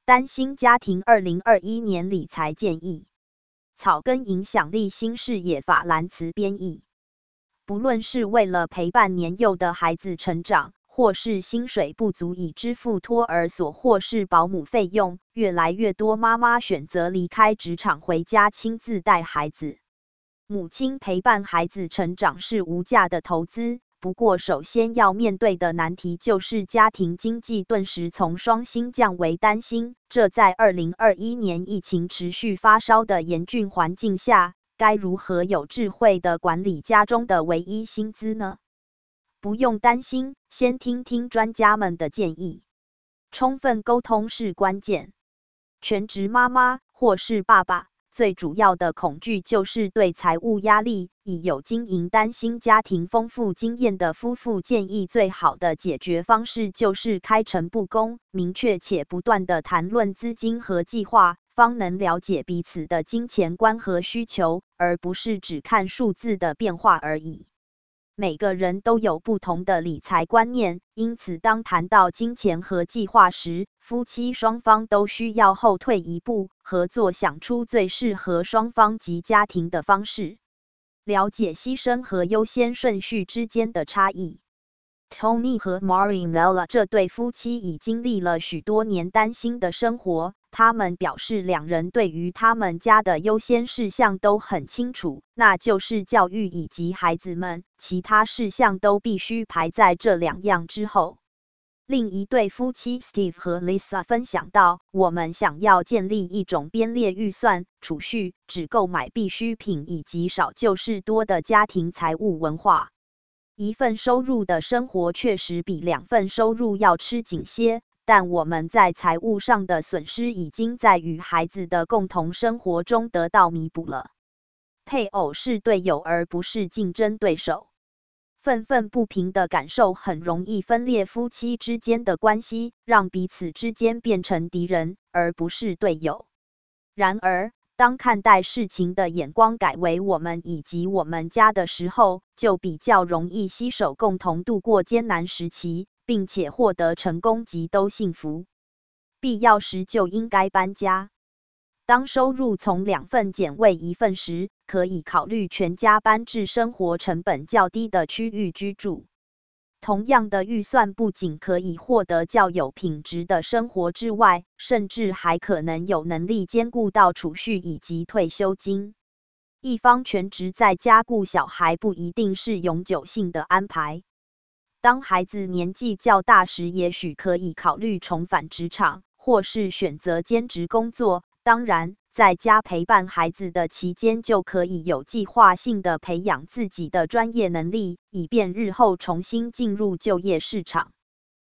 单薪家庭2021年理财建议，草根影响力新视野法兰茨编译。不论是为了陪伴年幼的孩子成长，或是薪水不足以支付托儿所或是保姆费用，越来越多妈妈选择离开职场回家亲自带孩子。母亲陪伴孩子成长是无价的投资。不过，首先要面对的难题就是家庭经济顿时从双薪降为单薪。这在2021年疫情持续发烧的严峻环境下，该如何有智慧地管理家中的唯一薪资呢？不用担心，先听听专家们的建议。充分沟通是关键。全职妈妈或是爸爸，最主要的恐惧就是对财务压力。已有经营单薪家庭丰富经验的夫妇建议，最好的解决方式就是开诚布公，明确且不断地谈论资金和计划，方能了解彼此的金钱观和需求，而不是只看数字的变化而已。每个人都有不同的理财观念，因此当谈到金钱和计划时，夫妻双方都需要后退一步，合作想出最适合双方及家庭的方式。了解牺牲和优先顺序之间的差异。Tony 和 Marinella 这对夫妻已经历了许多年单薪的生活，他们表示两人对于他们家的优先事项都很清楚，那就是教育以及孩子们，其他事项都必须排在这两样之后。另一对夫妻 Steve 和 Lisa 分享到，我们想要建立一种编列预算、储蓄、只购买必需品以及少就是多的家庭财务文化。一份收入的生活确实比两份收入要吃紧些，但我们在财务上的损失已经在与孩子的共同生活中得到弥补了。配偶是队友而不是竞争对手。愤愤不平的感受很容易分裂夫妻之间的关系，让彼此之间变成敌人，而不是队友。然而，当看待事情的眼光改为我们以及我们家的时候，就比较容易携手共同度过艰难时期，并且获得成功及都幸福。必要时就应该搬家。当收入从2份减为1份时，可以考虑全家搬至生活成本较低的区域居住。同样的预算不仅可以获得较有品质的生活之外，甚至还可能有能力兼顾到储蓄以及退休金。一方全职在家顾小孩不一定是永久性的安排。当孩子年纪较大时，也许可以考虑重返职场，或是选择兼职工作。当然，在家陪伴孩子的期间，就可以有计划性的培养自己的专业能力，以便日后重新进入就业市场。